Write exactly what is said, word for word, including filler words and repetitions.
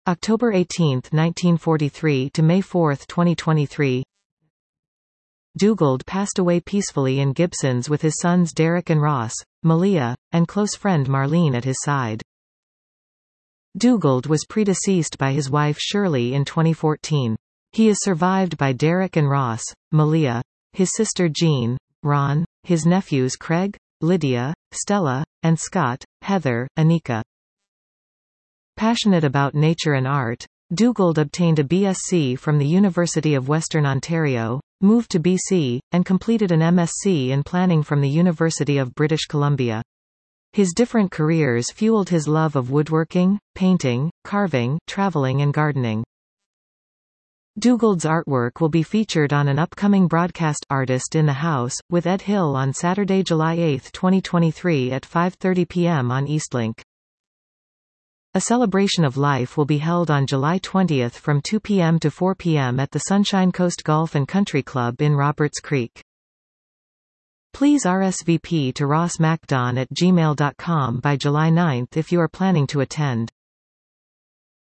October eighteenth nineteen forty-three to May fourth twenty twenty-three. Dugald passed away peacefully in Gibsons with his sons Derek and Ross, Malia, and close friend Marlene at his side. Dugald was predeceased by his wife Shirley in twenty fourteen. He is survived by Derek and Ross, Malia, his sister Jean, Ron, his nephews Craig, Lydia, Stella, and Scott, Heather, Anika. Passionate about nature and art, Dugald obtained a B Sc from the University of Western Ontario, moved to B C, and completed an M Sc in planning from the University of British Columbia. His different careers fueled his love of woodworking, painting, carving, traveling and gardening. Dugald's artwork will be featured on an upcoming broadcast Artist in the House, with Ed Hill on Saturday, July eighth twenty twenty-three at five thirty p m on Eastlink. A celebration of life will be held on July twentieth from two p m to four p m at the Sunshine Coast Golf and Country Club in Roberts Creek. Please R S V P to ross macdon at gmail dot com by July ninth if you are planning to attend.